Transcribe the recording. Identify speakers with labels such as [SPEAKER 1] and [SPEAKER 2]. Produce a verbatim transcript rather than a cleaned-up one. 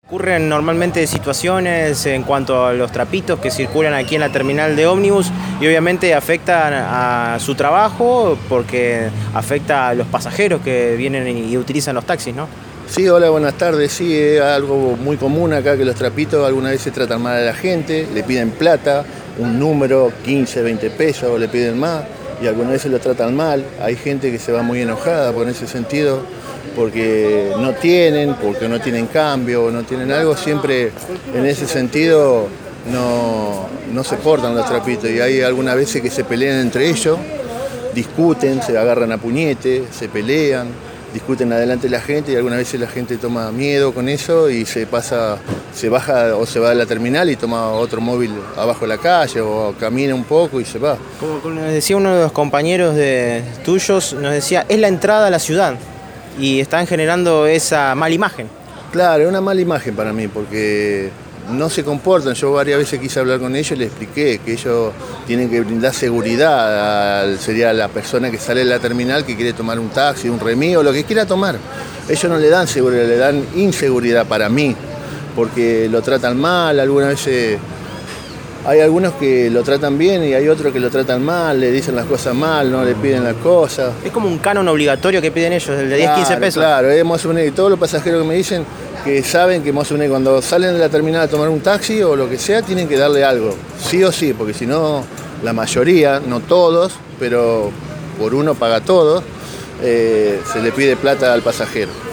[SPEAKER 1] Ocurren normalmente situaciones en cuanto a los trapitos que circulan aquí en la terminal de ómnibus y obviamente afectan a su trabajo porque afecta a los pasajeros que vienen y utilizan los taxis, ¿no?
[SPEAKER 2] Sí, hola, buenas tardes. Sí, es algo muy común acá que los trapitos algunas veces tratan mal a la gente, le piden plata, un número, quince, veinte pesos, le piden más y algunas veces lo tratan mal. Hay gente que se va muy enojada por ese sentido, porque no tienen, porque no tienen cambio, no tienen algo, siempre en ese sentido no, no se portan los trapitos y hay algunas veces que se pelean entre ellos, discuten, se agarran a puñete, se pelean, discuten adelante de la gente y algunas veces la gente toma miedo con eso y se pasa, se baja o se va de la terminal y toma otro móvil abajo de la calle o camina un poco y se va.
[SPEAKER 1] Como nos decía uno de los compañeros de tuyos, nos decía, es la entrada a la ciudad y están generando esa mala imagen.
[SPEAKER 2] Claro, es una mala imagen para mí porque no se comportan. Yo varias veces quise hablar con ellos y les expliqué que ellos tienen que brindar seguridad a, sería la persona que sale de la terminal que quiere tomar un taxi, un remis o lo que quiera tomar. Ellos no le dan seguridad, le dan inseguridad para mí, porque lo tratan mal, algunas veces hay algunos que lo tratan bien y hay otros que lo tratan mal, le dicen las cosas mal, no le piden las cosas.
[SPEAKER 1] Es como un canon obligatorio que piden ellos, el de diez, quince pesos.
[SPEAKER 2] Claro, es más o menos, y todos los pasajeros que me dicen que saben que más o menos cuando salen de la terminal a tomar un taxi o lo que sea, tienen que darle algo, sí o sí, porque si no, la mayoría, no todos, pero por uno paga todo, eh, se le pide plata al pasajero.